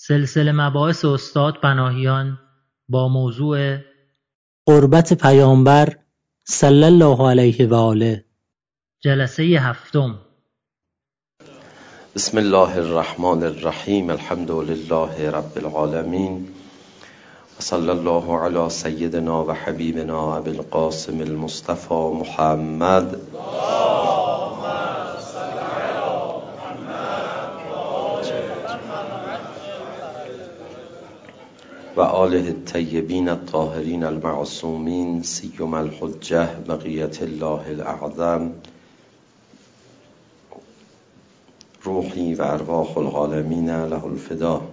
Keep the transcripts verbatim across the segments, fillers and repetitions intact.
سلسله مباحث استاد پناهیان با موضوع قربت پیامبر صلی الله علیه و آله. جلسه هفتم. بسم الله الرحمن الرحیم. الحمد لله رب العالمین و صلی الله علی سیدنا و حبیبنا ابی القاسم المصطفى محمد و آله الطیبین الطاهرین المعصومین سیما الحجة بقیت الله الاعظم. روحی و ارواح العالمین له الفدا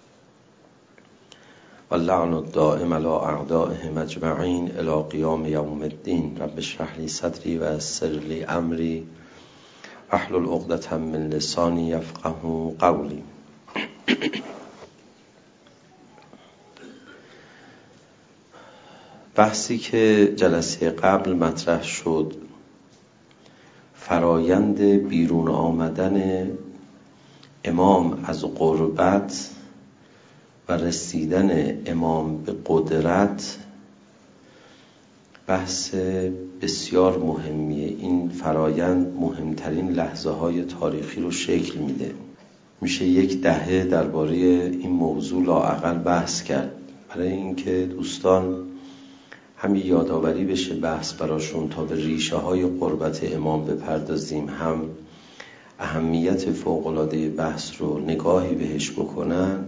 و اللعن الدائم علی اعدائهم اجمعین الی قیام یوم الدین. رب اشرح لی صدری و یسر لی امری واحلل عقدة من لسانی یفقهوا قولی. بحثی که جلسه قبل مطرح شد، فرایند بیرون آمدن امام از غربت و رسیدن امام به قدرت، بحث بسیار مهمیه. این فرایند مهمترین لحظه های تاریخی رو شکل میده. میشه یک دهه درباره این موضوع لااقل بحث کرد، برای اینکه دوستان هم یادآوری بشه بحث براشون تا به ریشه های قربت امام بپردازیم، هم اهمیت فوق‌العاده بحث رو نگاهی بهش بکنن.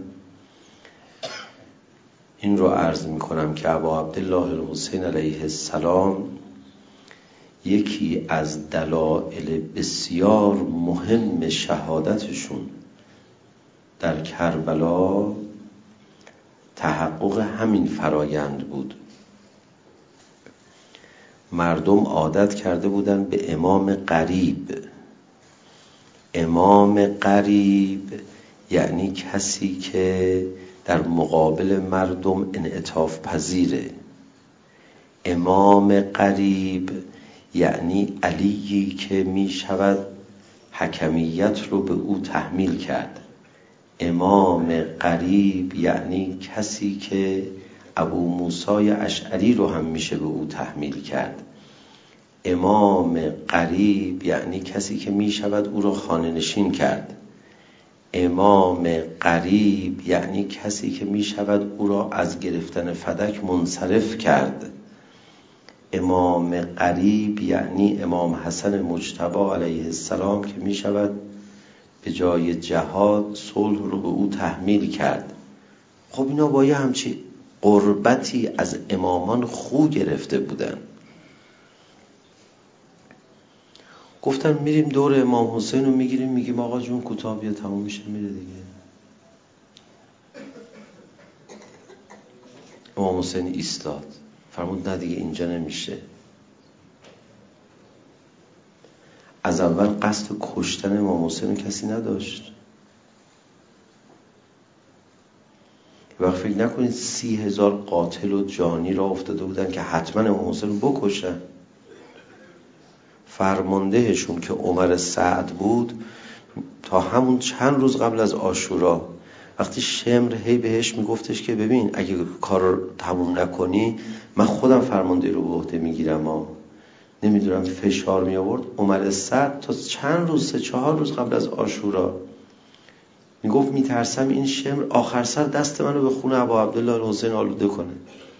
این رو عرض میکنم که ابا عبدالله الحسین علیه السلام یکی از دلایل بسیار مهم شهادتشون در کربلا تحقق همین فرایند بود. مردم عادت کرده بودن به امام غریب. امام غریب یعنی کسی که در مقابل مردم انعطاف پذیره. امام غریب یعنی علیی که می شود حکمیت رو به او تحمیل کرد. امام غریب یعنی کسی که ابو موسی اشعری رو هم میشه به او تحمیل کرد. امام غریب یعنی کسی که میشود او رو خانه نشین کرد. امام غریب یعنی کسی که میشود او را از گرفتن فدک منصرف کرد. امام غریب یعنی امام حسن مجتبی علیه السلام که میشود به جای جهاد صلح رو به او تحمیل کرد. خب اینا با یه همچی قربتی از امامان خو گرفته بودن. گفتن میریم دور امام حسین رو میگیریم، میگیم آقا جون کوتاه بیا تموم میشه میره دیگه. امام حسین ایستاد، فرمود نه دیگه اینجا نمیشه. از اول قصد کشتن امام حسین رو کسی نداشت. وقت فکر نکنید سی هزار قاتل و جانی را افتاده بودن که حتما امام حسین رو بکشن. فرماندهشون که عمر سعد بود تا همون چند روز قبل از عاشورا وقتی شمر هی بهش میگفتش که ببین اگه کار رو تموم نکنی من خودم فرمانده رو به عهده میگیرم ها، نمیدونم فشار می آورد، عمر سعد تا چند روز سه چهار روز قبل از عاشورا میگفت میترسم این شمر آخر سر دست منو به خون ابا عبدالله الحسین آلوده کنه.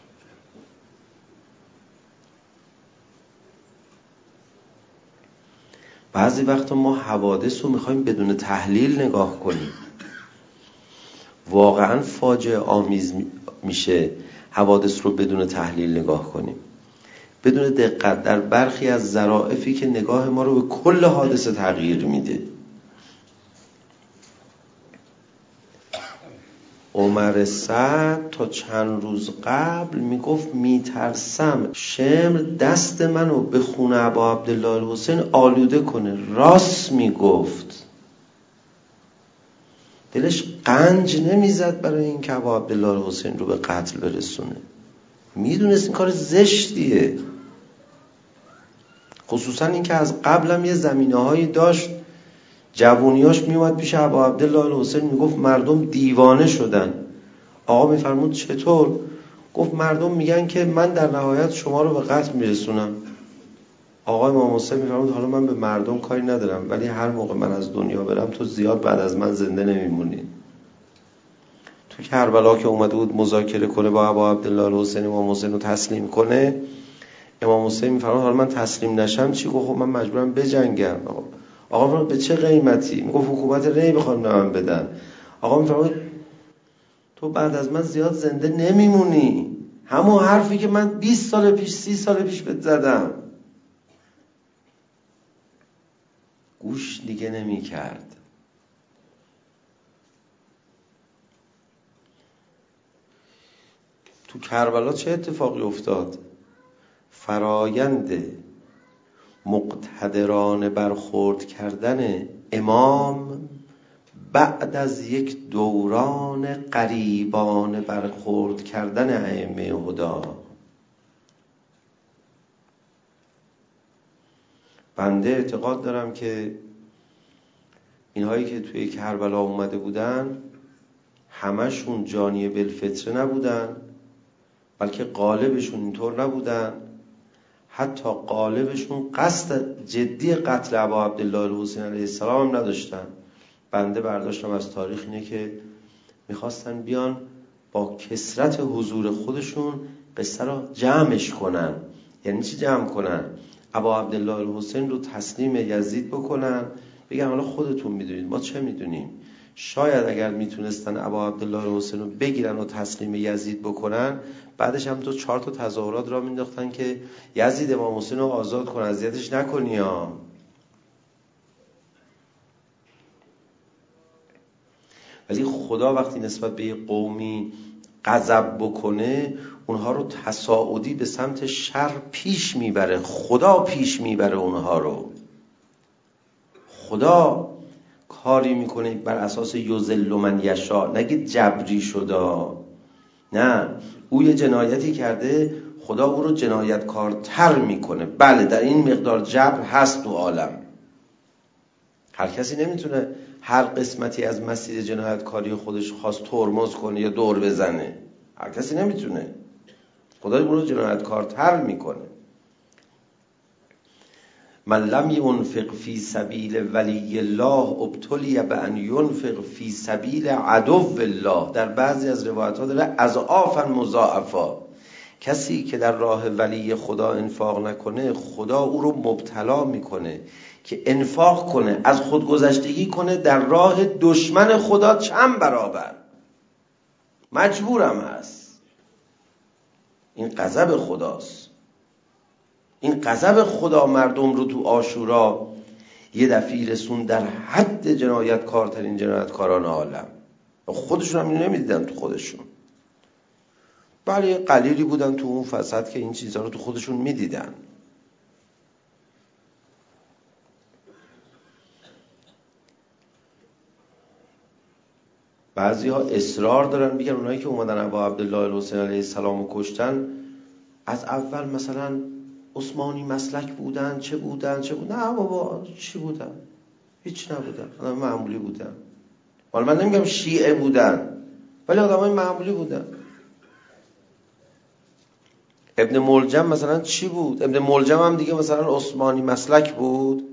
بعضی وقتا ما حوادث رو میخوایم بدون تحلیل نگاه کنیم. واقعا فاجعه آمیز میشه حوادث رو بدون تحلیل نگاه کنیم، بدون دقت در برخی از ظرافی که نگاه ما رو به کل حادثه تغییر میده. عمر سعد تا چند روز قبل میگفت میترسم شمر دست منو به خون ابا عبدالله الحسین آلوده کنه. راست میگفت، دلش قنج نمیزد برای این که ابا عبدالله الحسین رو به قتل برسونه. میدونست این کار زشتیه، خصوصا این که از قبلم یه زمینه هایی داشت جوونیاش میومد پیش ابا عبدالله الحسین میگفت مردم دیوانه شدن. آقا میفرمود چطور؟ گفت مردم میگن که من در نهایت شما رو به قتل میرسونم. آقای امام حسین میفرمود حالا من به مردم کاری ندارم، ولی هر موقع من از دنیا برم تو زیاد بعد از من زنده نمیمونی. تو کربلا که اومده بود مذاکره کنه با ابا عبدالله الحسین، امام حسین رو تسلیم کنه، امام حسین میفرمود حالا من تسلیم نشم چی؟ گفت خب من مجبورم بجنگم. آقا آقا به چه قیمتی؟ میگفت حکومت ری بخوام به من بدن. آقا میفرمود تو بعد از من زیاد زنده نمیمونی. همون حرفی که من بیست سال پیش سی سال پیش بهت زدم. گوش دیگه نمی کرد. تو کربلا چه اتفاقی افتاد؟ فرایند مقتدرانه برخورد کردن امام بعد از یک دوران غریبانه برخورد کردن ائمه هدا. بنده اعتقاد دارم که اینهایی که توی کربلا اومده بودن همشون جانی بالفطره نبودن، بلکه غالبشون اینطور نبودن. حتی غالبشون قصد جدی قتل ابا عبدالله الحسین علیه السلام هم نداشتن. بنده برداشتم از تاریخ اینه که میخواستن بیان با کثرت حضور خودشون قصه را جمعش کنن. یعنی چی جمع کنن؟ ابا عبدالله الحسین رو تسلیم یزید بکنن، بگن حالا خودتون میدونید ما چه میدونیم. شاید اگر میتونستن ابا عبدالله الحسین رو بگیرن و تسلیم یزید بکنن، بعدش هم تو چهار تا تظاهرات را مینداختن که یزید امام حسین رو آزاد کن، اذیتش نکنی ها. ولی خدا وقتی نسبت به یه قومی غضب بکنه اونها رو تصاعدی به سمت شر پیش میبره. خدا پیش میبره اونها رو. خدا کاری میکنه بر اساس یذل من یشاء. نگید جبری شده، نه، او یه جنایتی کرده خدا او رو جنایتکارتر میکنه. بله در این مقدار جبر هست تو عالم. هر کسی نمیتونه هر قسمتی از مسیر جنایتکاری خودش خواست ترمز کنه یا دور بزنه. هر کسی نمیتونه. خدا او رو جنایتکارتر میکنه. من لم ينفق فی سبیل ولی الله ابتلی بان ينفق فی سبیل عدو الله. در بعضی از روایت ها داره اضعافا مضاعفا. کسی که در راه ولی خدا انفاق نکنه خدا او رو مبتلا میکنه که انفاق کنه، از خودگذشتگی کنه در راه دشمن خدا چند برابر. مجبورم هست. این غضب خداست. این غضب خدا مردم رو تو عاشورا یه دفعه رسون در حد جنایتکارترین جنایتکاران عالم. خودشون هم اینو نمیدیدن تو خودشون، بله قلیلی بودن تو اون فساد که این چیزها رو تو خودشون میدیدن. بعضی ها اصرار دارن بگن اونایی که اومدن ابا عبدالله الحسین علیه السلام رو کشتن از اول مثلا عثمانی مسلک بودن، چه بودن چه بودن. نه بابا چی بودن؟ هیچ نبودن، آدم معمولی بودن. حالا من نمیگم شیعه بودن، ولی آدمای معمولی بودن. ابن ملجم مثلا چی بود؟ ابن ملجم هم دیگه مثلا عثمانی مسلک بود.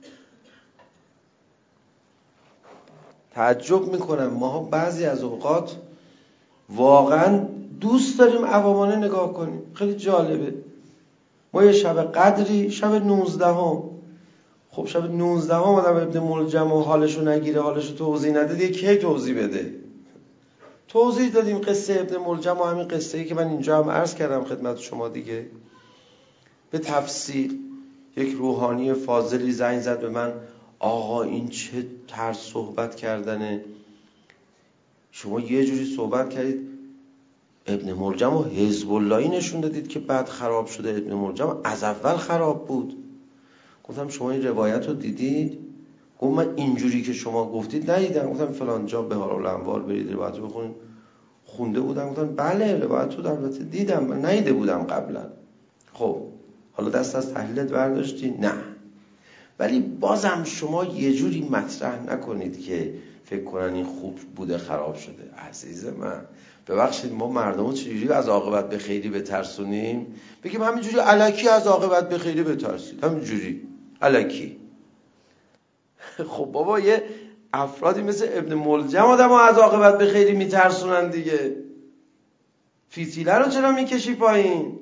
تعجب میکنم ماها بعضی از اوقات واقعا دوست داریم عوامانه نگاه کنیم. خیلی جالبه. ما یه شب قدری شب نوزدهم، خب شب نوزدهم آدم ابن ملجم و حالشو نگیره، حالشو توضیح نده، دیگه کی توضیح بده؟ توضیح دادیم قصه ابن ملجم و همین قصه ای که من اینجا هم عرض کردم خدمت شما دیگه به تفصیل. یک روحانی فاضلی زنگ زد به من، آقا این چه طرز صحبت کردنه، شما یه جوری صحبت کردید ابن ملجم و حزب اللهی نشون دادید که بعد خراب شده. ابن ملجم از اول خراب بود. گفتم شما این روایت رو دیدید؟ گفت من اینجوری که شما گفتید ندیدم. گفتم فلان جا بهارالانوار برید روایت رو بخونید. خونده بودم. گفتم بله روایت رو البته دیدم، من ندیده بودم قبلا. خب حالا دست از تحلیلت برداشتی؟ نه. ولی بازم شما یه جوری مطرح نکنید که فکر کنن این خوب بوده خراب شده. عزیز من ببخشید، ما مردمو چجوری از عاقبت به خیری بترسونیم؟ بگیم همینجوری الکی از عاقبت به خیری بترسید، همینجوری الکی. خب بابا یه افرادی مثل ابن ملجم آدمو از عاقبت به خیری میترسونن دیگه. فیتیله رو چرا میکشی پایین؟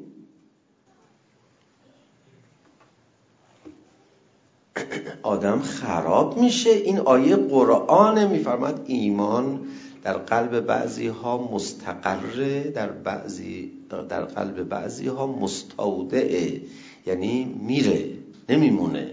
آدم خراب میشه. این آیه قرآن میفرماد ایمان در قلب بعضی ها مستقره، در بعضی در قلب بعضی ها مستودعه، یعنی میره نمیمونه.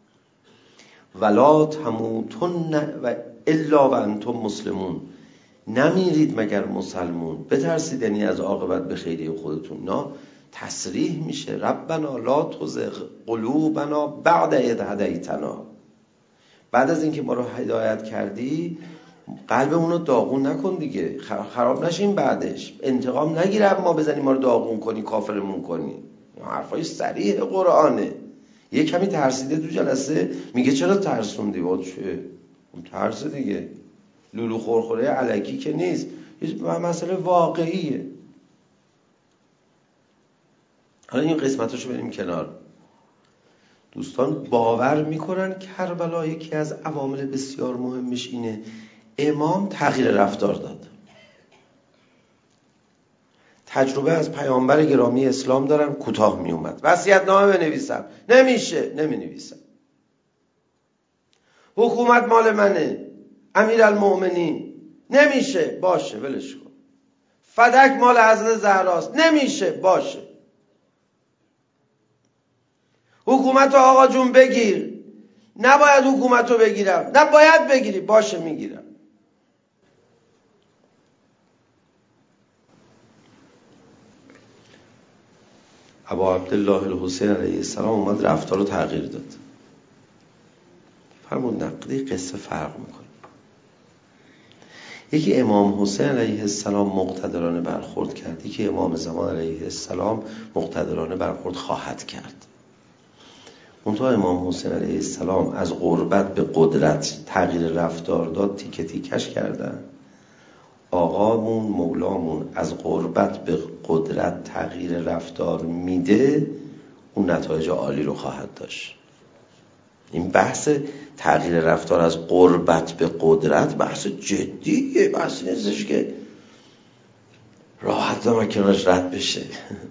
ولا تموتن و الا و انتم مسلمون، نمیرید مگر مسلمون. بترسید یعنی از عاقبت به خیری خودتون. نه، تصریح میشه ربنا لا تزغ قلوبنا بعد اذ هدیتنا. بعد از اینکه ما رو هدایت کردی قلبمون رو داغون نکن دیگه، خراب نشیم بعدش. انتقام نگیره ما بزنی ما رو داغون کنی کافرمون کنی. حرفای صریح قرآنه. یه کمی ترسیده تو جلسه میگه چرا ترسوندی؟ با چه؟ ترس دیگه، لولو خورخوره الکی که نیست، یه مسئله واقعیه. حالا این قسمتاشو بریم کنار. دوستان باور میکنن کربلا یکی از عوامل بسیار مهمش اینه امام تغییر رفتار داد. تجربه از پیامبر گرامی اسلام دارم، کوتاه می اومد. وصیت‌نامه بنویسم، نمیشه، نمی نویسم. حکومت مال منه، امیرالمؤمنین، نمیشه، باشه ولش کن. فدک مال حضرت زهراست، نمیشه، باشه. حکومت رو آقا جون بگیر، نباید حکومت رو بگیرم، نباید بگیری، باشه میگیرم. ابا عبدالله الحسین علیه السلام اومد رفتار رو تغییر داد. فرمود نقدی قصه فرق میکنه. یکی امام حسین علیه السلام مقتدرانه برخورد کرد، یکی امام زمان علیه السلام مقتدرانه برخورد خواهد کرد. منتها امام حسین علیه السلام از غربت به قدرت تغییر رفتار داد، تیکه تیکش کردن. آقامون مولامون از غربت به قدرت تغییر رفتار میده، اون نتایج عالی رو خواهد داشت. این بحث تغییر رفتار از غربت به قدرت بحث جدیه، بحث نیستش که راحت دارم کنارش رد بشه.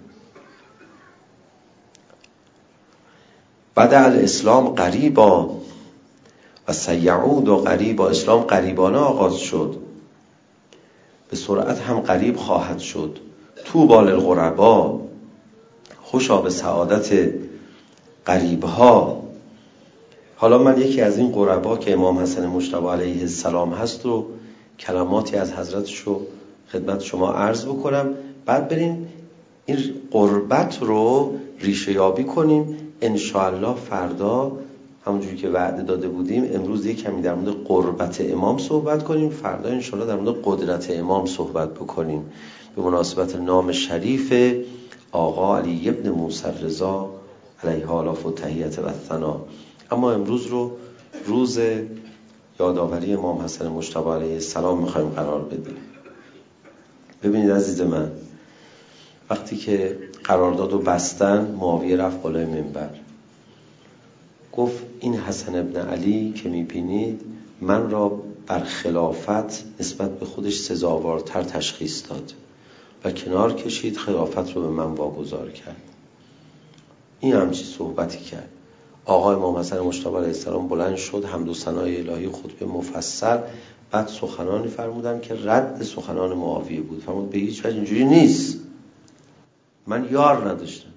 بدأ الاسلام قریبا و سیعود و قریبا. اسلام قریبانه آغاز شد، به سرعت هم قریب خواهد شد. طوبی للغربا، خوشا به سعادت قریبها. حالا من یکی از این غربا که امام حسن مجتبی علیه السلام هست رو کلماتی از حضرتش رو خدمت شما عرض بکنم، بعد بریم این غربت رو ریشه یابی کنیم. انشاءالله فردا همونجوری که وعده داده بودیم، امروز یک کمی در مورد قربت امام صحبت کنیم، فردا انشاءالله در مورد قدرت امام صحبت بکنیم به مناسبت نام شریف آقا علی ابن موسی رضا علیه آلاف و تحیت و ثنا. اما امروز رو روز یادآوری امام حسن مجتبی علیه السلام میخوایم قرار بدیم. ببینید عزیز من، وقتی که قرارداد رو بستن، معاویه رفت بالای منبر گفت این حسن ابن علی که میبینید من را بر خلافت نسبت به خودش سزاوارتر تشخیص داد و کنار کشید، خلافت رو به من واگذار کرد. این همچی صحبتی کرد. آقای امام حسن مجتبی علیه السلام بلند شد، حمد و ثنای الهی خطبه مفصل، بعد سخنانی فرمودن که رد سخنان معاویه بود. فرمود به هیچ وجه اینجوری نیست، من یار نداشتم،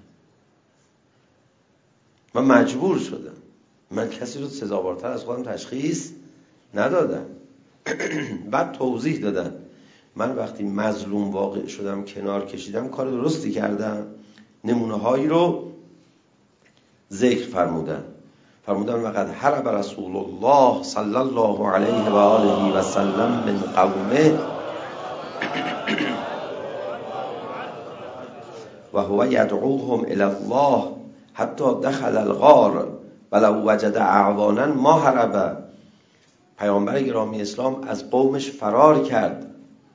من مجبور شدم، من کسی رو سزاوارتر از خودم تشخیص ندادم. بعد توضیح دادن من وقتی مظلوم واقع شدم کنار کشیدم، کار درستی کردم. نمونه هایی رو ذکر فرمودن. فرمودن وقد حرب رسول الله صلی الله علیه و آله و سلم من قومه و هو یدعوهم الی الله حتی دخل الغار ولو وجد اعوانا ما هرب. پیامبر گرامی اسلام از قومش فرار کرد،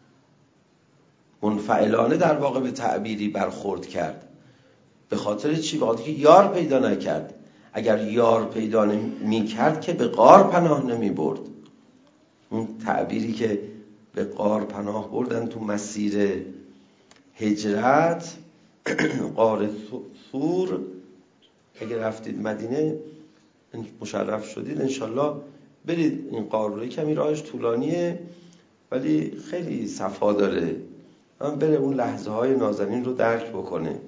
منفعلانه در واقع به تعبیری برخورد کرد. به خاطر چی؟ به خاطر که یار پیدا نکرد. اگر یار پیدا نمی کرد که به غار پناه نمی برد. اون تعبیری که به غار پناه بردن تو مسیر هجرت، غار ثور، اگر رفتید مدینه مشرف شدید انشالله برید این غار رو. کمی راهش طولانیه ولی خیلی صفا داره، من بره اون لحظه های نازنین رو درک بکنه.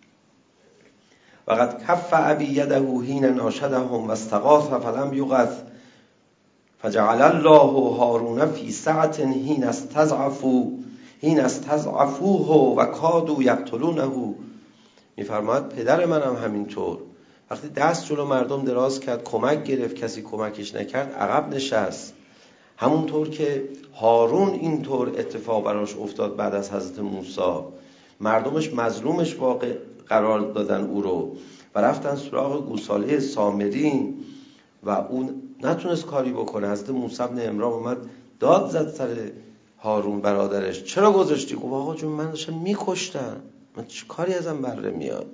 وقد کف ابی یده حین ناشدهم و استغاث فلم یغث فجعل الله هارون فی سعة حین استضعفوا حین استضعفوه و کادوا یقتلونه. میفرماید پدر منم همینطور، وقتی دست جلو مردم دراز کرد کمک گرفت، کسی کمکش نکرد عقب نشست. همونطور که هارون اینطور اتفاق براش افتاد بعد از حضرت موسی، مردمش مظلومش واقع قرار دادن او رو و رفتن سراغ گوساله سامری و اون نتونست کاری بکنه. حضرت موسی بن عمران اومد داد زد سر هارون برادرش، چرا گذاشتی؟ گفت آقا جون من داشتم میکشتم، من چه کاری ازم بره میاد؟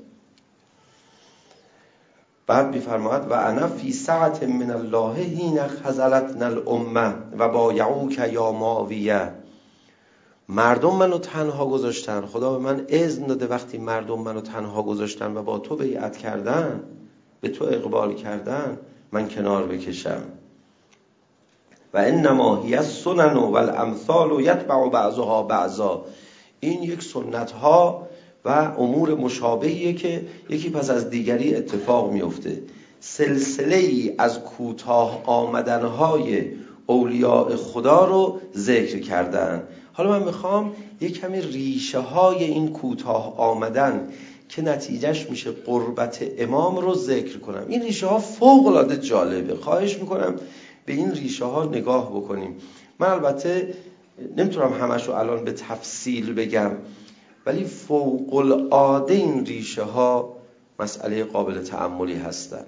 بعد میفرماید و انا فی سعة من الله حین خذلتنا الامه و بایعوک یا معاویه. مردم منو تنها گذاشتن، خدا به من اذن داده وقتی مردم منو تنها گذاشتن و با تو بیعت کردن، به تو اقبال کردن، من کنار بکشم. و انما هی السنن و الامثال یتبع بعضها بعضا. این یک سنت ها و امور مشابهیه که یکی پس از دیگری اتفاق میفته. سلسله ای از کوتاه آمدنهای اولیاء خدا رو ذکر کردن. حالا من میخوام یک کمی ریشه های این کوتاه آمدن که نتیجهش میشه قربت امام رو ذکر کنم. این ریشه ها فوق العاده جالبه، خواهش میکنم به این ریشه ها نگاه بکنیم. من البته نمیتونم همش رو الان به تفصیل بگم، ولی فوق العاده این ریشه ها مسئله قابل تأملی هستن.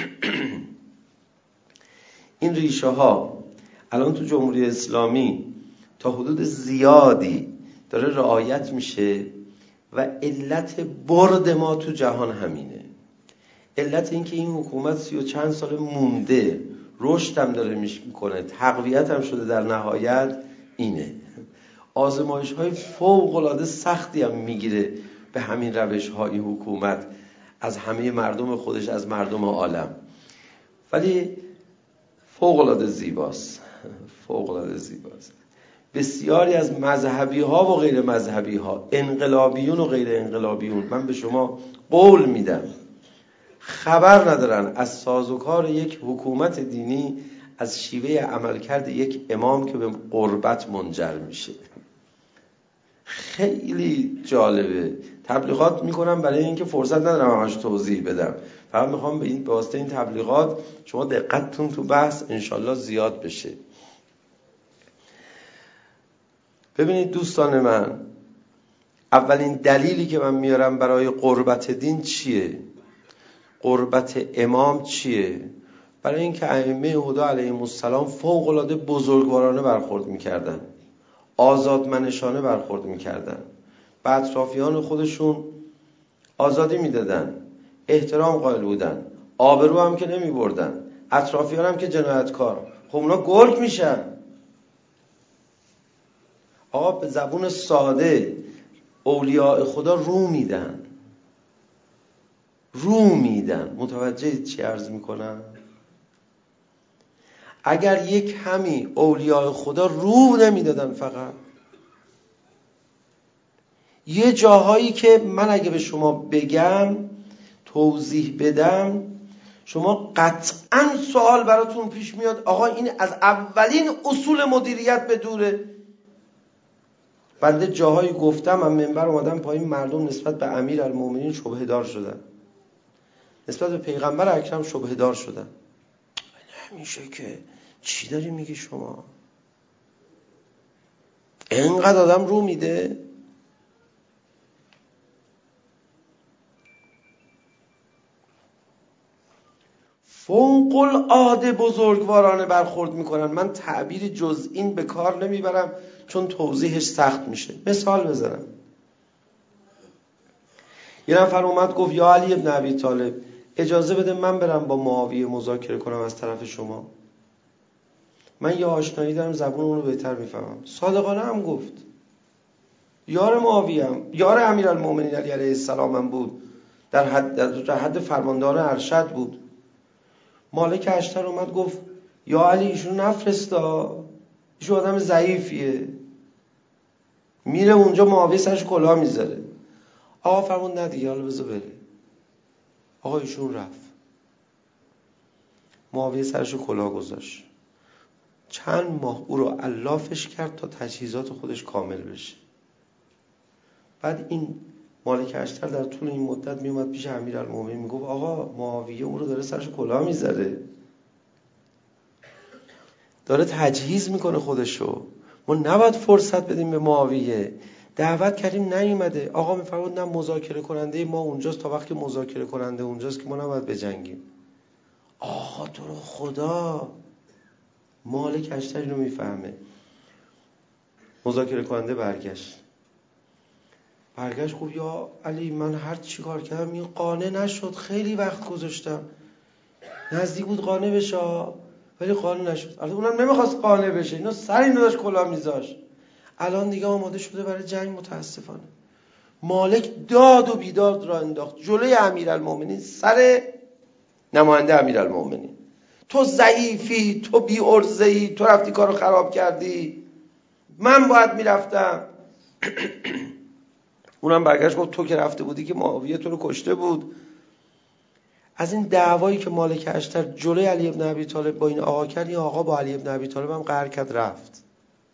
این ریشه ها الان تو جمهوری اسلامی تا حدود زیادی داره رعایت میشه و علت برد ما تو جهان همینه. علت این که این حکومت سی و چند سال مونده، رشد هم داره میکنه، تقویت هم شده، در نهایت اینه. آزمایش های فوق العاده سختی هم میگیره به همین روش ها این حکومت از همه مردم خودش، از مردم عالم، ولی فوق العاده زیباست، فوق العاده زیباست. بسیاری از مذهبی ها و غیر مذهبی ها، انقلابیون و غیر انقلابیون، من به شما قول میدم خبر ندارن از سازوکار یک حکومت دینی، از شیوه عملکرد یک امام که به قربت منجر میشه. خیلی جالبه. تبلیغات میکنم برای اینکه فرصت ندارم همش توضیح بدم، فقط میخوام به این واسطه این تبلیغات شما دقتتون تو بحث انشالله زیاد بشه. ببینید دوستان من، اولین دلیلی که من میارم برای قربت دین چیه؟ قربت امام چیه؟ برای اینکه ائمه هدی علیهم السلام فوق العاده بزرگوارانه برخورد میکردن، آزادمنشانه برخورد میکردن، به اطرافیان خودشون آزادی میدادن، احترام قائل بودن، آبرو هم که نمی بردن، اطرافیان هم که جنایتکار. خب اونا گرگ میشن. آقا به زبون ساده اولیاء خدا رو میدن، رو میدن. متوجه چی عرض میکنم؟ اگر یک همی اولیاء خدا رو نمیدادن، فقط یه جاهایی که من اگه به شما بگم توضیح بدم، شما قطعا سوال براتون پیش میاد آقا این از اولین اصول مدیریت به دوره. بنده جاهایی گفتم، من منبر اومدم پایین، مردم نسبت به امیرالمومنین شبهه دار شدن، نسبت به پیغمبر اکرم شبهه دار شدن. نمیشه که، چی داری میگی شما؟ اینقدر آدم رو میده؟ فوق العاده بزرگوارانه برخورد میکنن. من تعبیر جزئین به کار نمیبرم چون توضیحش سخت میشه. مثال بزنم. یه نفر اومد گفت یا علی ابن ابی طالب اجازه بده من برم با معاویه مذاکره کنم از طرف شما. من یه آشنایی دارم، زبون اون رو بهتر میفهمم. صادقانه هم گفت. یار معاویه هم، یار امیرالمومنین علی علیه السلام هم بود، در حد, در حد فرماندار ارشد بود. مالک اشتر اومد گفت یا علی ایشون نفرستا، ایشون آدم ضعیفیه، میره اونجا معاویه سرش کلاه میذاره. آقا فرمود نه دیگه، حالا بذار بره. آقا ایشون رفت، معاویه سرش کلاه گذاشت. چند ماه او رو علافش کرد تا تجهیزات خودش کامل بشه. بعد این مالک اشتر در طول این مدت میومد پیش امیرالمومنین میگفت آقا معاویه او رو داره سرش کلاه میذاره، داره تجهیز میکنه خودشو، ما نباید فرصت بدیم به معاویه. دعوت کردیم نیومده. آقا میفرمود نه مذاکره کننده ما اونجاست، تا وقتی مذاکره کننده اونجاست که ما نباید بجنگیم. آقا تو رو خدا، مالک اشتر اینو میفهمه. مذاکره کننده برگشت برگشت گفت یا علی من هر چی کار کردم این قانع نشد، خیلی وقت گذاشتم، نزدیک بود قانع بشه ولی قانع نشد. البته اونم نمیخواست قانع بشه، اینا سر اینو داشت کلاه میذاشت. الان دیگه آماده شده برای جنگ. متاسفانه مالک داد و بیداد را انداخت جلوی امیرالمومنین، سر نماینده امیرالمومنین. تو ضعیفی، تو بی ارزه‌ای، تو رفتی کارو خراب کردی، من باید میرفتم. اونم برگشت گفت تو که رفته بودی که معاویه تو رو کشته بود. از این دعوایی که مالک اشتر جلوی علی ابن ابی طالب با این آقا کرد، این آقا با علی ابن ابی طالب هم قهر کرد رفت.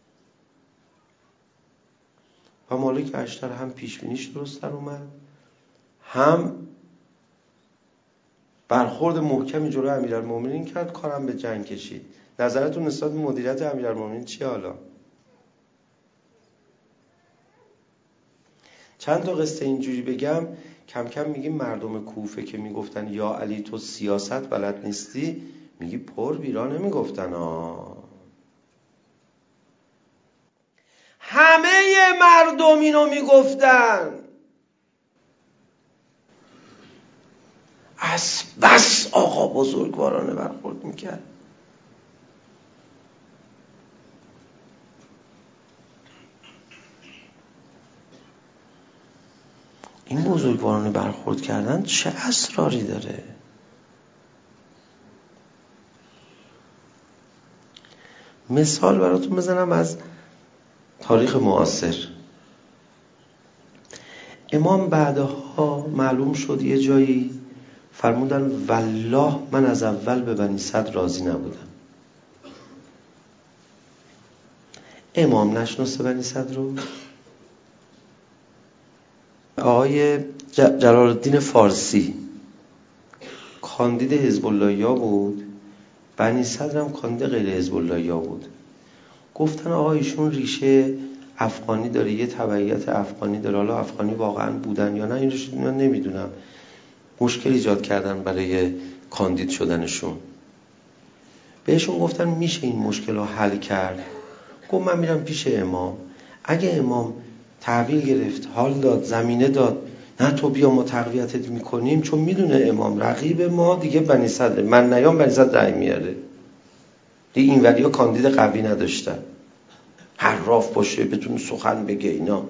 و مالک اشتر هم پیشبینیش درست در اومد، هم برخورد محکمی جلوی امیرالمومنین کرد، کارم به جنگ کشید. نظرتون نسبت به مدیریت امیرالمومنین چیه حالا؟ چند تا قصه اینجوری بگم کم کم میگیم مردم کوفه که میگفتن یا علی تو سیاست بلد نیستی، میگی پر بیرا نمیگفتن ها. همه مردم اینو میگفتن. از بس آقا بزرگوارانه برخورد میکرد. این بزرگوارانه برخورد کردن چه اسراری داره؟ مثال براتون بزنم از تاریخ معاصر. امام بعدها معلوم شد یه جایی فرمودن والله من از اول به بنی صدر راضی نبودم. امام نشناسه بنی صدر رو؟ آقای جلال الدین فارسی کاندید حزب اللهیا بود، بنی صدر هم کاندید غیر حزب اللهیا بود. گفتن آقا ایشون ریشه افغانی داره، یه تبعیت افغانی داره، حالا افغانی واقعا بودن یا نه این رو من نمیدونم. مشکل ایجاد کردن برای کاندید شدنشون. بهشون گفتن میشه این مشکل رو حل کرد؟ گفت من میرم پیش امام، اگه امام تحویل گرفت، حال داد، زمینه داد، نه تو بیا ما تقویتت میکنیم، چون میدونه امام رقیب ما دیگه بنی صدر، من نیام بنی صدر رأی میاره دیگه، این وریا کاندید قوی نداشتن، حراف باشه بتونه سخن بگه اینا.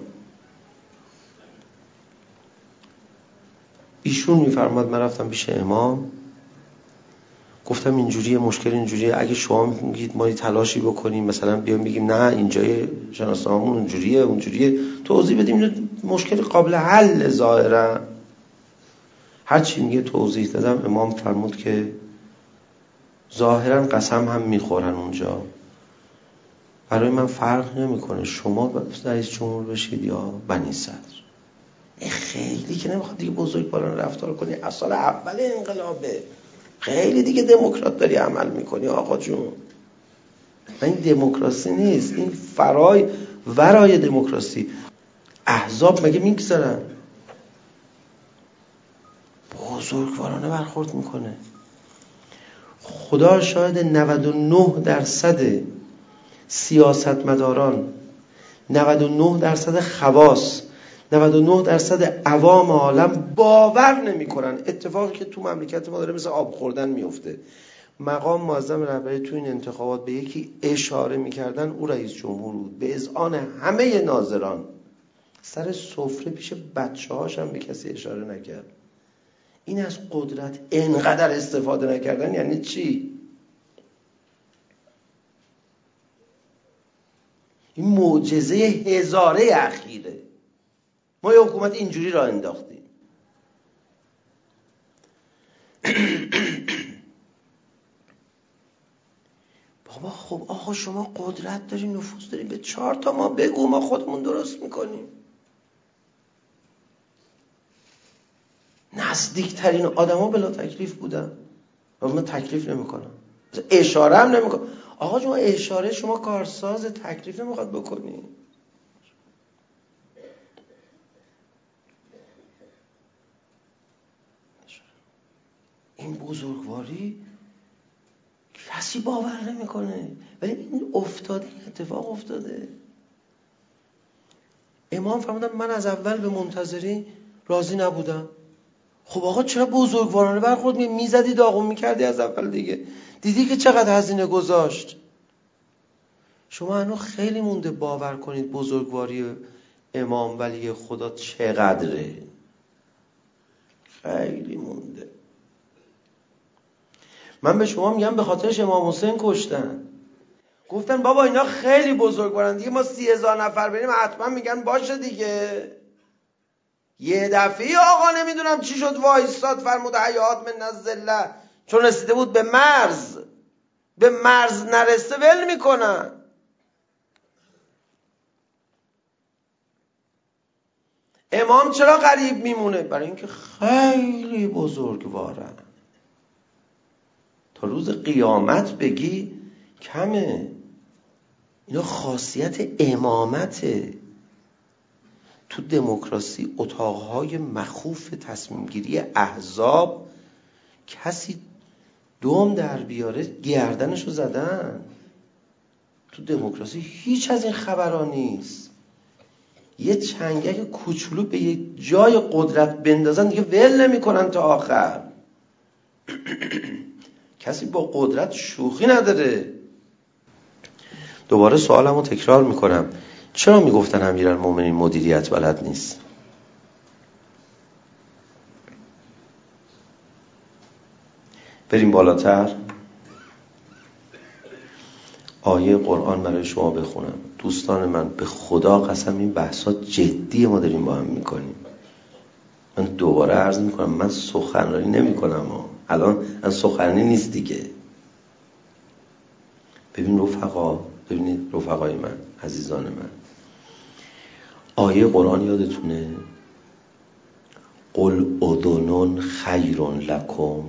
ایشون میفرماد من رفتم پیش امام، گفتم اینجوریه، مشکل اینجوریه، اگه شما میگید ما تلاشی بکنیم مثلا بیام بگیم نه اینجای شناسنامه‌مون اونجوریه اونجوریه، توضیح بدیم اینو مشکل قابل حل ظاهرا. هر چی میگه توضیح دادم. امام فرمود که ظاهرا قسم هم میخورن اونجا، برای من فرق نمیکنه شما رئیس جمهور بشید یا بنی صدر. خیلی که نمیخواد دیگه بزرگوارانه رفتار کنی، از سال اول انقلابه، خیلی دیگه دموکرات داری عمل میکنی آقا جون. این دموکراسی نیست، این فرای ورای دموکراسی. احزاب مگه میگذارن؟ بزرگوارانه برخورد میکنه. خدا شاید نود و نه درصد سیاستمداران، نود و نه درصد خواص، نود و نه درصد عوام عالم باور نمی کنن اتفاقی که تو مملکت ما داره مثل آب خوردن میفته. مقام معظم رهبری تو این انتخابات به یکی اشاره میکردن، او رئیس جمهور بود، به اذعان همه ناظران. سر سفره پیش بچه هاش هم به کسی اشاره نکرد. این از قدرت انقدر استفاده نکردن یعنی چی؟ این معجزه هزاره اخیره. ما یه حکومت اینجوری را انداختیم. بابا خب آقا شما قدرت داری، نفوذ داری، به چهار تا ما بگو، ما خودمون درست میکنیم. نزدیکترین آدم ها بلا تکلیف بودن و من تکلیف نمیکنم، اشاره هم نمیکنم. آقا شما اشاره، شما کارساز، تکلیف نمیخواد بکنی. این بزرگواری کسی باور نمیکنه، ولی این افتاده، این اتفاق افتاده. امام فرمودن من از اول به منتظری راضی نبودم. خب آقا چرا بزرگوارانه برخورد می میزدی داغون میکردی از اول دیگه؟ دیدی که چقدر هزینه گذاشت. شما هنوز خیلی مونده باور کنید بزرگواری امام ولی خدا چقدره. خیلی مونده. من به شما میگم به خاطرش امام حسین کشتن. گفتن بابا اینا خیلی بزرگوارن دیگه، ما سی هزار نفر بریم حتما میگن باشه دیگه. یه دفعه آقا نمیدونم چی شد وایستاد فرمود حیات من الذله، چون رسیده بود به مرز. به مرز نرسه ول میکنن. امام چرا غریب میمونه؟ برای اینکه خیلی بزرگوارن. تا روز قیامت بگی کمه. اینا خاصیت امامته. تو دموکراسی اتاقهای مخوف تصمیم گیری احزاب کسی دوم در بیاره گردنشو زدن. تو دموکراسی هیچ از این خبرها نیست. یه چنگک کوچولو به یه جای قدرت بندازن دیگه ول نمی‌کنن تا آخر. کسی با قدرت شوخی نداره. دوباره سوالمو تکرار میکنم، چرا میگفتن امیرالمومنین مدیریت بلد نیست؟ بریم بالاتر. آیه قرآن برای شما بخونم. دوستان من به خدا قسم این بحثا جدی ما داریم با هم میکنیم. من دوباره عرض میکنم من سخنرانی نمیکنم. الان ان سخنرانی نیست دیگه. ببین رفقا، ببینید رفقای من، عزیزان من، آیه قرآن یادتونه؟ قل اذنون خیر لکم.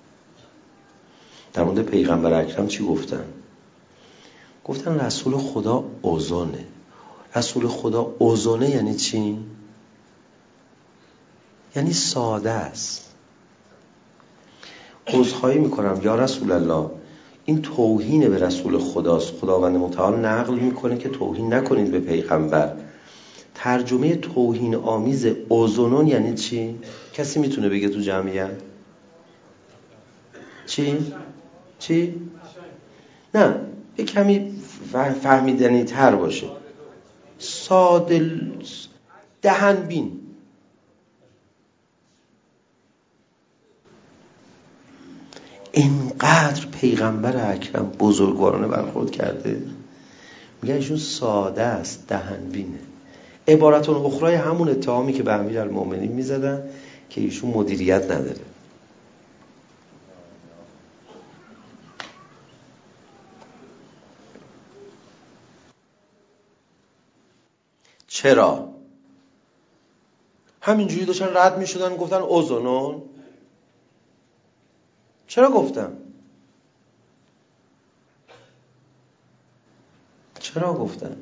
در مورد پیغمبر اکرم چی گفتن؟ گفتن رسول خدا اذنه. رسول خدا اذنه یعنی چی؟ یعنی ساده است. عذرخواهی میکنم یا رسول الله، این توهین به رسول خداست. خداوند متعال نقل میکنه که توهین نکنید به پیغمبر. ترجمه توهین آمیز اذنون یعنی چی؟ کسی میتونه بگه تو جمعیت؟ چی؟ چی؟ نه، یه کمی فهمیدنی تر باشه. ساده، دهن بین. اینقدر پیغمبر اکرم بزرگوارانه برخورد کرده، میگه ایشون ساده است، دهن بینه. عبارتون اخرای همون اتهامی که به امیرالمومنین میزدن که ایشون مدیریت نداره. چرا؟ همینجوری داشتن رد میشدن گفتن اذنون. چرا گفتم؟ چرا گفتم؟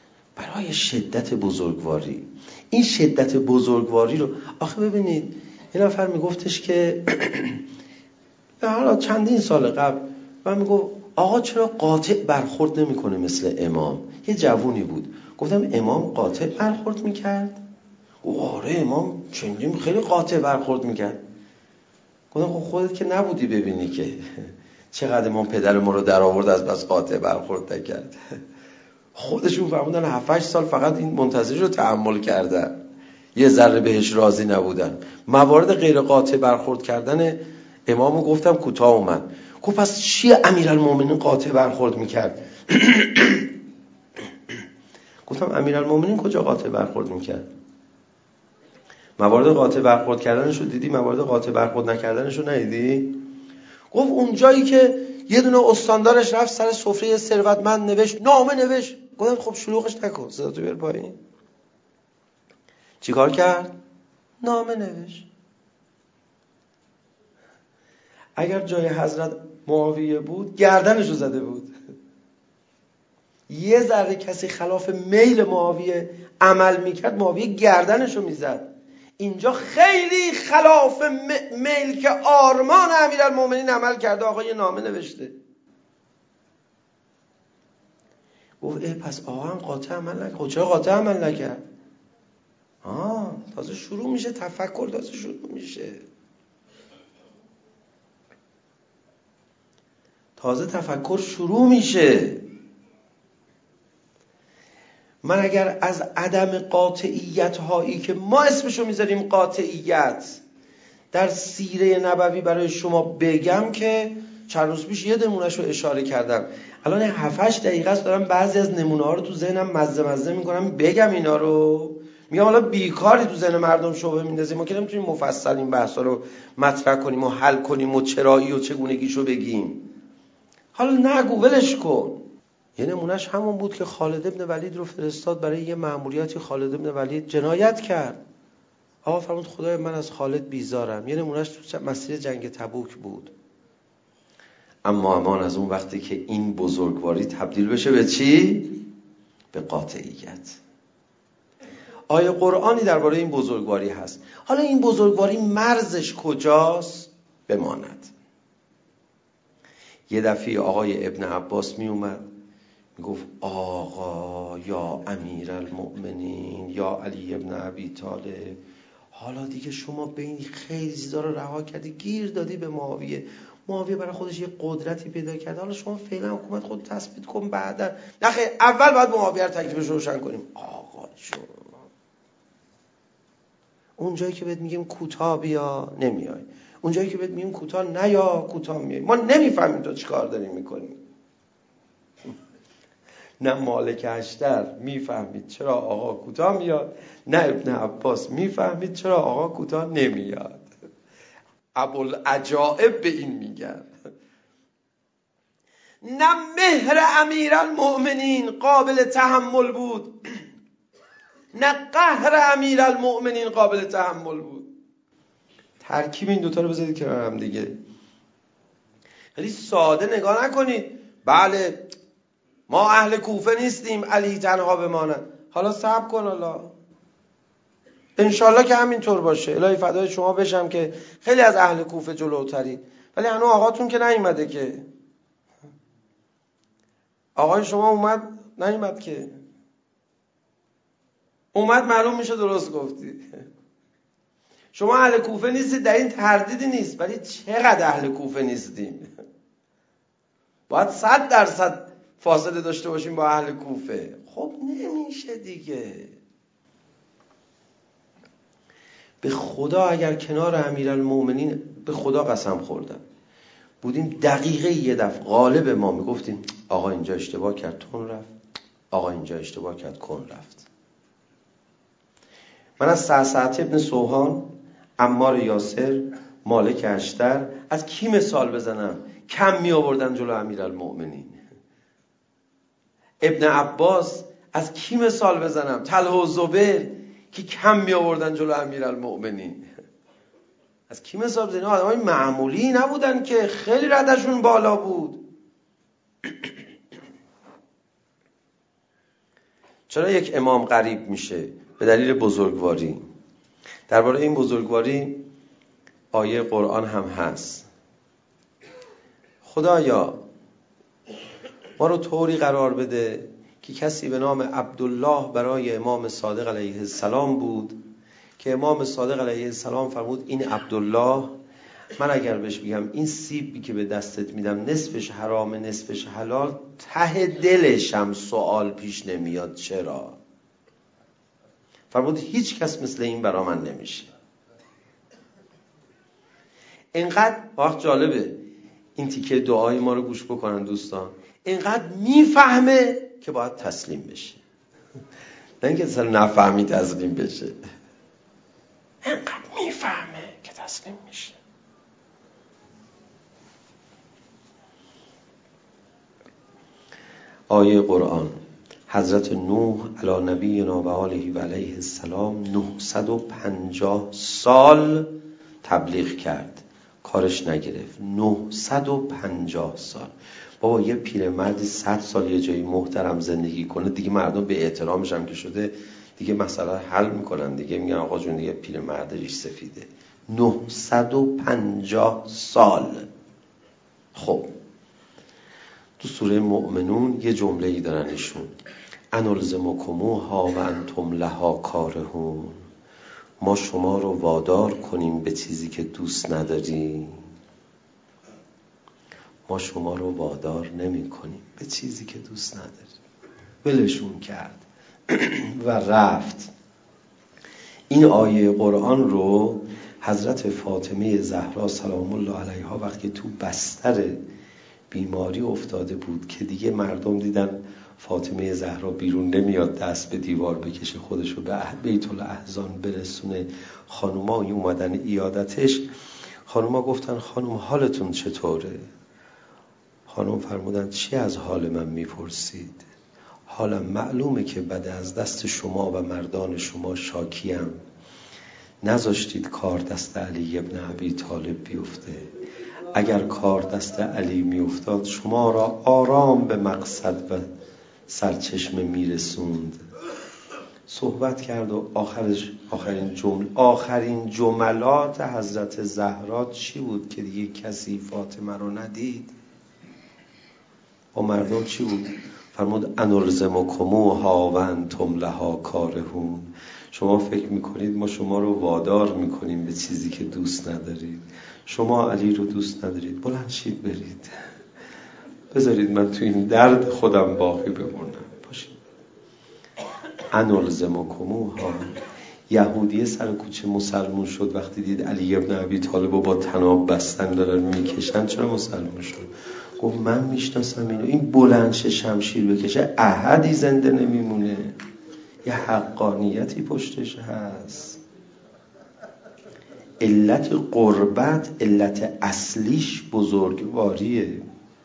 برای شدت بزرگواری. این شدت بزرگواری رو آخه ببینید، یه نفر میگفتش که حالا چندین سال قبل من میگفت آقا چرا قاطع برخورد نمیکنه مثل امام؟ یه جوونی بود، گفتم امام قاطع برخورد میکرد؟ آره امام چندین خیلی قاطع برخورد میکرد. گفتم خب خودت که نبودی ببینی که چقدر امام پدر ما رو در آورد از بس قاطع برخورد نکرد. خودشون فرمودن هفت هشت سال فقط این منتظری رو تحمل کردن، یه ذره بهش راضی نبودن. موارد غیر قاطع برخورد کردن امامو گفتم کوتاه اومد. گفت پس چیه امیرالمومنین قاطع برخورد میکرد؟ گفتم امیرالمومنین کجا قاطع برخورد میکرد؟ موارد قاطع برخورد کردنشو دیدی؟ موارد قاطع برخورد نکردنشو ندیدی؟ گفت اون جایی که یه دونه استاندارش رفت سر سفره ثروتمند نوشت، نامه نوشت. گفتم خب شلوغش نکن، صداتو بیار پایین. چیکار کرد؟ نامه نوشت. اگر جای حضرت معاویه بود گردنشو زده بود. یه ذره کسی خلاف میل معاویه عمل میکرد، معاویه گردنشو میزد. اینجا خیلی خلاف میل که آرمان امیرالمومنین عمل کرده، آقا یه نامه نوشته. گفت اه پس آقا هم قاطع عمل نکرد. چرا قاطع عمل نکرد؟ آه تازه شروع میشه تفکر، تازه شروع میشه تازه تفکر شروع میشه. من اگر از عدم قاطعیت هایی که ما اسمشو میذاریم قاطعیت در سیره نبوی برای شما بگم که چند روز پیش یه نمونهشو اشاره کردم، الان هفت هشت دقیقه است دارم بعضی از نمونه ها رو تو ذهنم مزه مزه میکنم بگم اینا رو، میگم حالا بیکاری تو ذهن مردم شبهه میندازیم، ما که نمیتونیم مفصل این بحثا رو مطرح کنیم و حل کنیم و چرایی و چگونگیشو بگیم. حالا نگو ولش کن. یه نمونهش همون بود که خالد ابن ولید رو فرستاد برای یه مأموریتی. خالد ابن ولید جنایت کرد. آقا فرمود خدای من از خالد بیزارم. یه نمونهش تو مسیر جنگ تبوک بود. اما امان از اون وقتی که این بزرگواری تبدیل بشه به چی؟ به قاطعیت. آیه قرآنی درباره این بزرگواری هست. حالا این بزرگواری مرزش کجاست؟ بماند. یه دفعه آقای ابن عباس می اومد می گفت آقا یا امیرالمؤمنین یا علی ابن ابی طالب، حالا دیگه شما بین خیلی چیزا رو رها کردی، گیر دادی به معاویه. معاویه برای خودش یه قدرتی پیدا کرده، حالا شما فعلا حکومت خود تثبیت کن، بعدا نه خیر اول باید معاویه رو تکلیفش روشن کنیم. آقا شما اون جایی که بهت میگیم کوتاه بیا نمیای، اون جایی که بهت میگیم کوتاه نیا کوتاه میای. ما نمیفهمیم تو چیکار داری میکنی. نه مالک اشتر میفهمید چرا آقا کوتاه میاد، نه ابن عباس میفهمید چرا آقا کوتاه نمیاد. ابوالعجائب به این میگن. نه مهر امیرالمؤمنین قابل تحمل بود، نه قهر امیرالمؤمنین قابل تحمل بود. ترکیب این دوتا رو بذارید کنار هم دیگه. خیلی ساده نگاه نکنید. بله ما اهل کوفه نیستیم علی تنها بماند. حالا صبر کن، حالا انشالله که همینطور باشه. الهی فدای شما بشم که خیلی از اهل کوفه جلوتری، ولی هنوز آقاتون که نیومده که. آقای شما اومد نیومد که؟ اومد معلوم میشه درست گفتید. شما اهل کوفه نیستید، در این تردیدی نیست، ولی چقدر اهل کوفه نیستیم. باید صد درصد فاصله داشته باشیم با اهل کوفه. خب نمیشه دیگه. به خدا اگر کنار امیرالمومنین، به خدا قسم خوردم، بودیم دقیقه یه دفعه غالب ما میگفتیم آقا اینجا اشتباه کرد تون رفت، آقا اینجا اشتباه کرد کن رفت. من از سعسعة ابن سوهان، عمار یاسر، مالک اشتر، از کی مثال بزنم کم می آوردن جلو امیرالمؤمنین؟ ابن عباس از کی مثال بزنم؟ طلحه و زبیر که کم می آوردن جلو امیرالمؤمنین. از کی مثال بزنم؟ آدمای معمولی نبودن که، خیلی ردشون بالا بود. چرا یک امام غریب میشه؟ به دلیل بزرگواری. درباره این بزرگواری آیه قرآن هم هست. خدایا ما رو طوری قرار بده که کسی به نام عبدالله برای امام صادق علیه السلام بود که امام صادق علیه السلام فرمود این عبدالله، من اگر بهش بگم این سیبی که به دستت میدم نصفش حرامه نصفش حلال، ته دلشم سوال پیش نمیاد چرا؟ فرمود هیچ کس مثل این برا من نمیشه. اینقدر وقت جالبه این تیکه دعای ما رو گوش بکنن دوستان، اینقدر میفهمه که باید تسلیم بشه، نه اینکه اصلا نفهمی تسلیم بشه، اینقدر میفهمه که تسلیم میشه. آیه قرآن حضرت نوح علی نبینا و آله و علیه السلام نهصد و پنجاه سال تبلیغ کرد، کارش نگرفت. نهصد و پنجاه سال. بابا یه پیرمردی صد سال یه جایی محترم زندگی کنه دیگه مردم به احترامش هم که شده دیگه مسئله حل میکنن دیگه، میگن آقا جون دیگه پیرمرد ریش سفیده. نهصد و پنجاه سال. خب تو سوره مؤمنون یه جمله ای دارن ایشون، انلزمکموها و انتم لها کارهون، ما شما رو وادار کنیم به چیزی که دوست نداری؟ ما شما رو وادار نمی کنیم به چیزی که دوست نداری. ولشون کرد و رفت. این آیه قرآن رو حضرت فاطمه زهرا سلام الله علیها وقتی تو بستر بیماری افتاده بود که دیگه مردم دیدن فاطمه زهرا بیرون نمیاد دست به دیوار بکشه خودشو به بیت الاحزان برسونه، خانوما اومدن عیادتش. خانوما گفتن خانم حالتون چطوره؟ خانم فرمودن چی از حال من میپرسید؟ حالم معلومه که بده، از دست شما و مردان شما شاکیم، نذاشتید کار دست علی ابن ابی طالب بیفته. اگر کار دست علی میافتاد شما را آرام به مقصد و سرچشمه میرسوند. صحبت کرد و آخرش آخرین جمله آخرین جملات حضرت زهرا چی بود که دیگه کسی فاطمه رو ندید؟ با مردم چی بود؟ فرمود انلزمکموها و انتم لها کارهون، شما فکر میکنید ما شما رو وادار میکنیم به چیزی که دوست ندارید. شما علی رو دوست ندارید، بلند شید برید، بذارید من تو این درد خودم باقی بمونم. باشید انلزمکموها. یهودیه سر کوچه مسلمون شد وقتی دید علی ابن ابی طالب با طناب بستن دارن میکشن، چرا مسلمون شد؟ گفت من میشناسم اینو، این بلندش شمشیر بکشه احدی زنده نمیمونه، یه حقانیتی پشتش هست. علت قربت علت اصلیش بزرگواریه.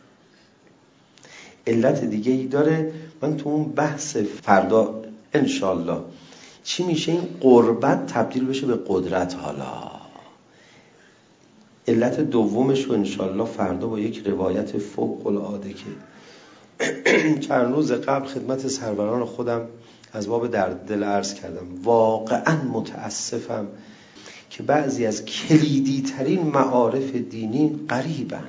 علت دیگه ای داره، من تو اون بحث فردا انشالله چی میشه این قربت تبدیل بشه به قدرت. حالا علت دومش رو انشالله فردا با یک روایت فوق العاده که چند روز قبل خدمت سروران خودم از باب درد دل عرض کردم، واقعا متاسفم که بعضی از کلیدی ترین معارف دینی غریبن،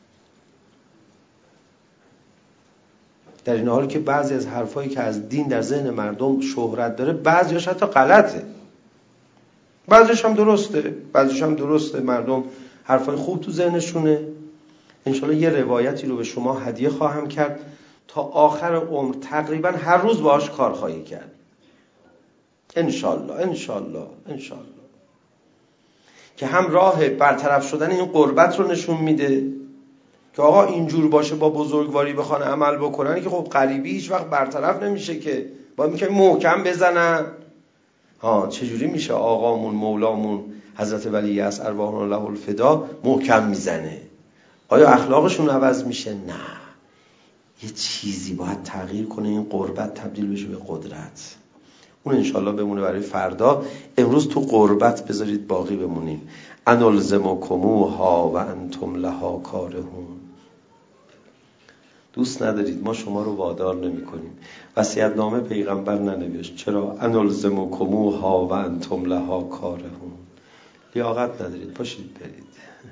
در این حال که بعضی از حرفایی که از دین در ذهن مردم شهرت داره بعضیش حتی غلطه، بعضیش هم درسته، بعضیش هم درسته، مردم حرفای خوب تو ذهنشونه. انشالله یه روایتی رو به شما هدیه خواهم کرد تا آخر عمر تقریبا هر روز باهاش کار خواهی کرد انشالله انشالله انشالله، که هم راه برطرف شدن این قربت رو نشون میده که آقا اینجور باشه با بزرگواری بخوان عمل بکنن که خب غریبی هیچ وقت برطرف نمیشه، که باید میگه محکم بزنن. ها چجوری میشه آقامون مولامون حضرت ولی اصر ارواحنا له الفدا محکم میزنه؟ آیا اخلاقشون عوض میشه؟ نه، یه چیزی باید تغییر کنه این قربت تبدیل بشه به قدرت. اون انشالله بمونه برای فردا. امروز تو قربت بذارید باقی بمونیم. انلزمکموها و انتم لها کارهون. دوست ندارید، ما شما رو وادار نمی کنیم. وصیت‌نامه پیغمبر ننوشت. چرا؟ انلزمکموها و انتم لها کارهون لیاقت ندارید، پاشید برید.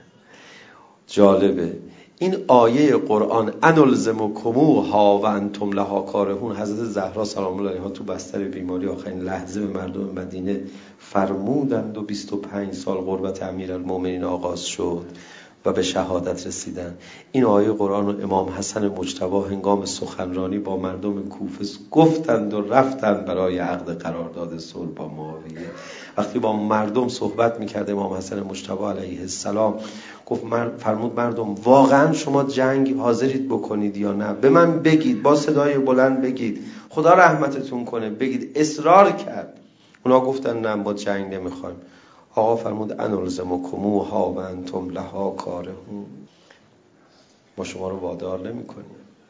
جالبه این آیه قرآن انلزمکموها و انتم لها کارهون، حضرت زهرا سلام الله علیها تو بستر بیماری آخرین لحظه به مردم مدینه فرمودند و بیست و پنج سال غربت امیرالمومنین آغاز شد و به شهادت رسیدن. این آیه قرآن رو امام حسن مجتبی هنگام سخنرانی با مردم کوفه گفتند و رفتند برای عقد قرارداد صلح با معاویه. وقتی با مردم صحبت میکرد امام حسن مجتبی علیه السلام گفت فرمود مردم واقعا شما جنگ حاضرید بکنید یا نه؟ به من بگید، با صدای بلند بگید، خدا رحمتتون کنه بگید. اصرار کرد. اونا گفتن نه ما جنگ نمیخوایم. آقا فرمود انلزمکموها و انتم لها کارهون، ما شما رو وادار نمی کنیم.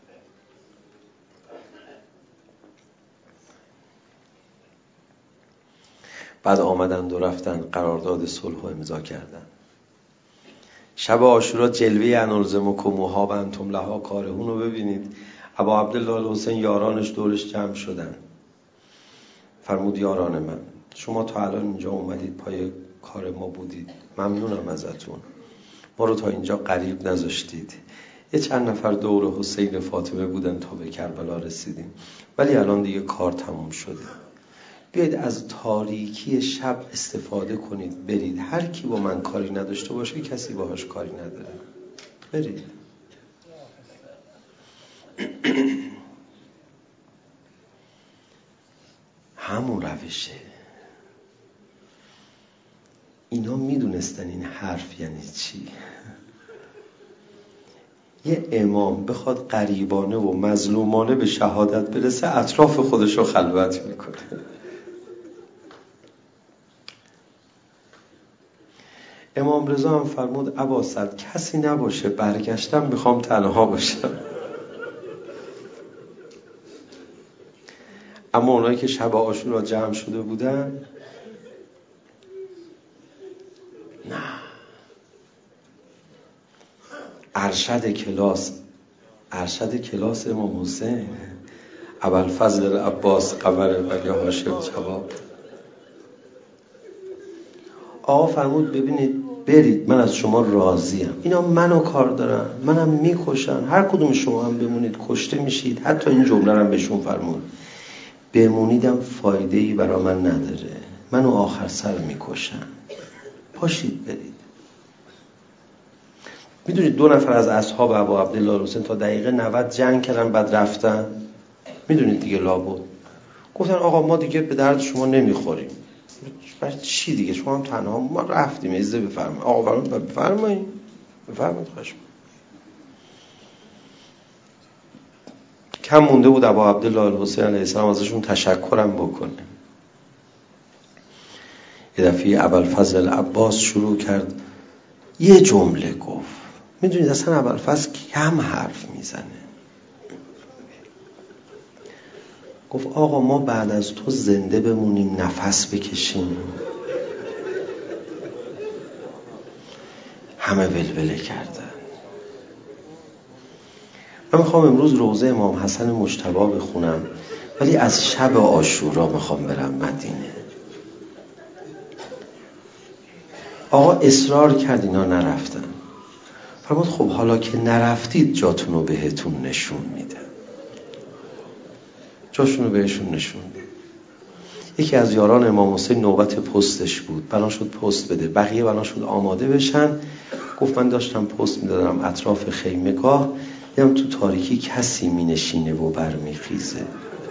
بعد آمدند و رفتن قرارداد صلح رو امضا کردن. شب عاشورا جلوه انلزمکموها و انتم لها کارهون رو ببینید. ابا عبدالله الحسین یارانش دورش جمع شدن. فرمود یاران من، شما تا الان اینجا اومدید پای کار ما بودید، ممنونم ازتون، ما رو تا اینجا قریب نذاشتید. یه چند نفر دور حسین فاطمه بودن تا به کربلا رسیدیم، ولی الان دیگه کار تموم شده. بیاید از تاریکی شب استفاده کنید، برید. هر کی با من کاری نداشته باشه کسی باهاش کاری نداره، برید. همون روشه. اینا میدونستن این حرف یعنی چی. یه امام بخواد غریبانه و مظلومانه به شهادت برسه اطراف خودش رو خلوت میکنه. امام رضا هم فرمود ابا سعد کسی نباشه، برگشتم میخوام تنها باشم. اما اونایی که شب عاشورا جمع شده بودن نه. ارشد کلاس ارشد کلاس امام حسین ابوالفضل عباس قمر بنی هاشم جواب. آقا فرمود ببینید برید، من از شما راضیم، اینا منو کار دارن، منم میکشن، هر کدوم شما هم بمونید کشته میشید. حتی این جمله رو بهشون فرمود بمونیدم فایده‌ای برا من نداره، منو آخر سر میکشن، پاشید برید. میدونید دو نفر از اصحاب ابو عبدالله الحسین تا دقیقه نود جنگ کردن بعد رفتن. میدونید دیگه لابد گفتن آقا ما دیگه به درد شما نمیخوریم. برای چی دیگه؟ شما هم تنها، ما رفتیم. اجازه بفرمایید. آقا فرمایید بفرمایید بفرمایید خواهش. کم مونده بود ابو عبدالله الحسین علیه السلام ازشون تشکرم بکنه. یه دفعه ابوالفضل عباس شروع کرد یه جمله گفت. میدونید اصلا ابوالفضل کم حرف میزنه. گفت آقا ما بعد از تو زنده بمونیم نفس بکشیم. همه ولوله کردن. من میخوام امروز روضه امام حسن مجتبی بخونم، ولی از شب عاشورا میخوام برم مدینه. آقا اصرار کرد اینا نرفتن. فرمود خب حالا که نرفتید جاتون رو بهتون نشون میدم. جاشون رو بهشون نشون میدم. یکی از یاران امام حسین نوبت پستش بود، بنا شد پست بده. بقیه بنا شد آماده بشن. گفت من داشتم پست میدادم اطراف خیمگاه، دیدم تو تاریکی کسی می نشینه و برمی خیزه.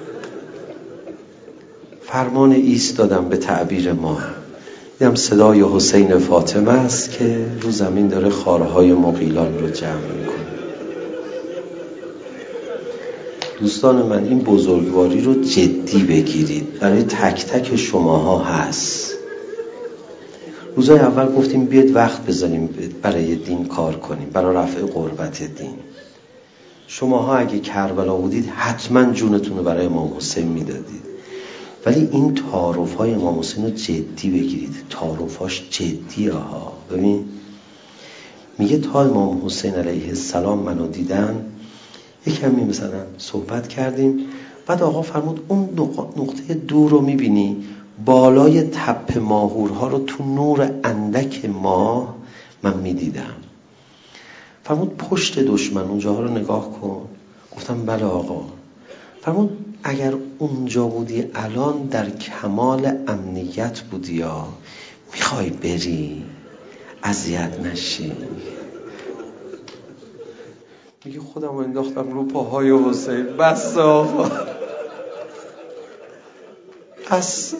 فرمان ایستادم به تعبیر ما، دیدم صدای حسین فاطمه است که رو زمین داره خارهای مغیلان رو جمع میکنه. دوستان من این بزرگواری رو جدی بگیرید، برای تک تک شماها هست. روزای اول گفتیم بیاید وقت بذاریم برای دین کار کنیم، برای رفع غربت دین. شماها اگه کربلا بودید حتما جونتون رو برای امام حسین میدادید، ولی این تعارف های امام حسین رو جدی بگیرید. تعارفاش جدیه ها. ببین میگه تا امام حسین علیه السلام منو دیدن، یکمی مثلا صحبت کردیم، بعد آقا فرمود اون نقطه دور رو میبینی، بالای تپه ماهورها رو تو نور اندک ماه من میدیدم. فرمود پشت دشمن اونجاها رو نگاه کن. گفتم بله آقا. فرمود اگر اونجا بودی الان در کمال امنیت بودی، یا میخوای بری اذیت نشی؟ میگه خودم رو انداختم رو پاهای حسین. بس آقا، بس.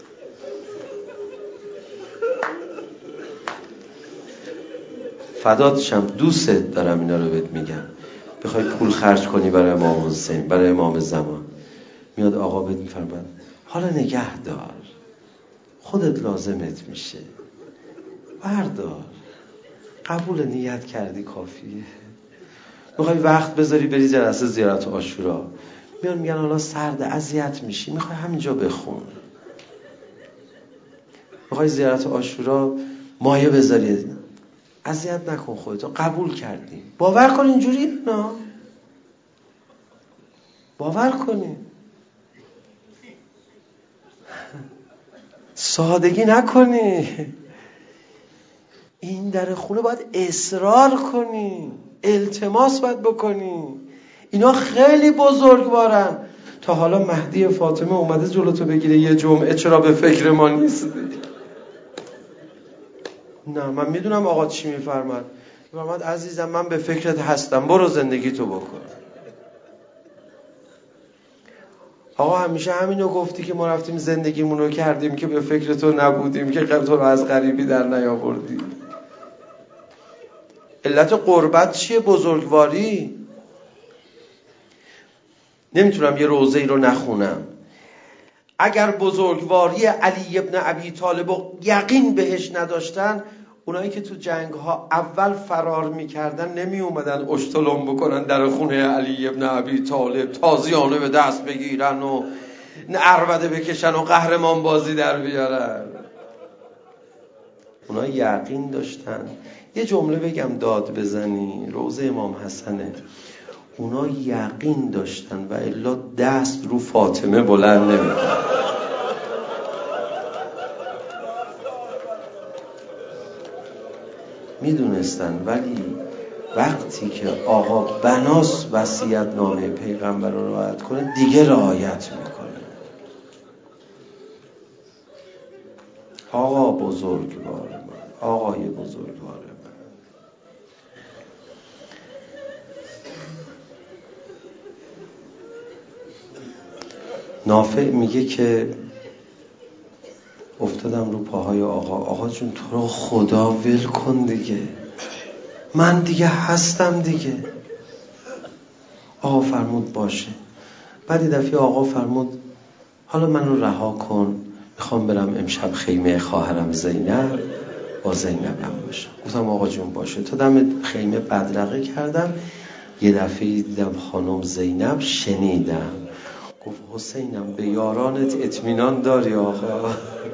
فدات شم، دوست دارم اینا رو بهت میگم. بخوای پول خرج کنی برای امام حسین، برای امام زمان، میاد آقا بهت میفرماد حالا نگه دار، خودت لازمت میشه، بردار، قبول نیت کردی کافیه. میخوای وقت بذاری بری جلسه زیارت عاشورا، میان میگن حالا سرد اذیت میشی، میخوای همینجا بخون. میخوای زیارت عاشورا مایه بذاری، اذیت نکن خودتو، قبول کردی. باور کن اینجوری نه، باور کنی، سادگی نکنی. این در خونه باید اصرار کنی، التماس باید بکنی. اینا خیلی بزرگوارن. تا حالا مهدی فاطمه اومده جلوتو بگیره یه جمعه چرا به فکر ما نیستی؟ نه، من میدونم آقا چی میفرماد. میفرماد عزیزم من به فکرت هستم، برو زندگی تو بکن. آقا همیشه همینو گفتی که ما رفتیم زندگیمونو کردیم که به فکر تو نبودیم، که تو رو از غریبی در نیاوردی. علت قربت چیه؟ بزرگواری. نمیتونم یه روزه‌ای رو نخونم. اگر بزرگواری علی ابن ابی طالب و یقین بهش نداشتن، اونایی که تو جنگ ها اول فرار میکردن نمی اومدن اشتلم بکنن در خونه علی ابن ابی طالب، تازیانه به دست بگیرن و عربده بکشن و قهرمان بازی در بیارن. اونا یقین داشتن. یه جمله بگم داد بزنی، روزه امام حسنه. اونا یقین داشتن و الا دست رو فاطمه بلند نمی‌کردن. میدونستن. ولی وقتی که آقا بناس وصیت نامه پیغمبر رو رعایت کنه دیگه رعایت میکنه. آقا بزرگوار من، آقای بزرگوار من. نافع میگه که افتادم رو پاهای آقا. آقا جون تو رو خدا ول کن دیگه، من دیگه هستم دیگه. آقا فرمود باشه. بعد دفعه آقا فرمود حالا منو رها کن، میخوام برم امشب خیمه خواهرم زینب با زینبم باشم. گفتم آقا جون باشه. تا دم خیمه بدرقه کردم، یه دفعه دیدم خانم زینب، شنیدم گفت حسینم به یارانت اطمینان داری آقا؟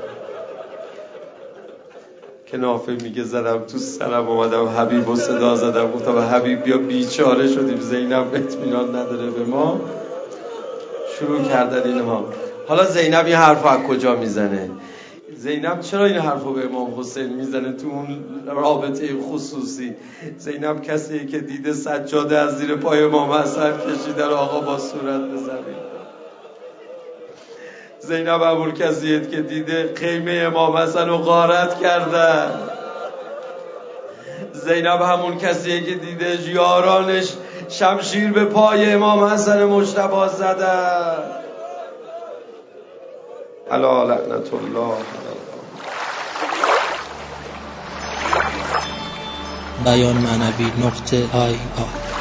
که نافع میگه زدم تو سرم، اومدم حبیب و صدا زدم، گفتم حبیب بیا بیچاره شدیم، زینب اطمینان نداره به ما. شروع کردن اینها. حالا زینب این حرفو از کجا میزنه؟ زینب چرا این حرفو به امام حسین میزنه تو اون رابطه خصوصی؟ زینب کسی که دیده سجاده از زیر پای امام حسن کشیدن آقا با صورت به زمین. زینب همون کسیه که دیده خیمه امام حسن رو غارت کردن. زینب همون کسیه که دیده یارانش شمشیر به پای امام حسن مجتبی زدن. الا لعنت الله. بیان معنوی نقطه آی آی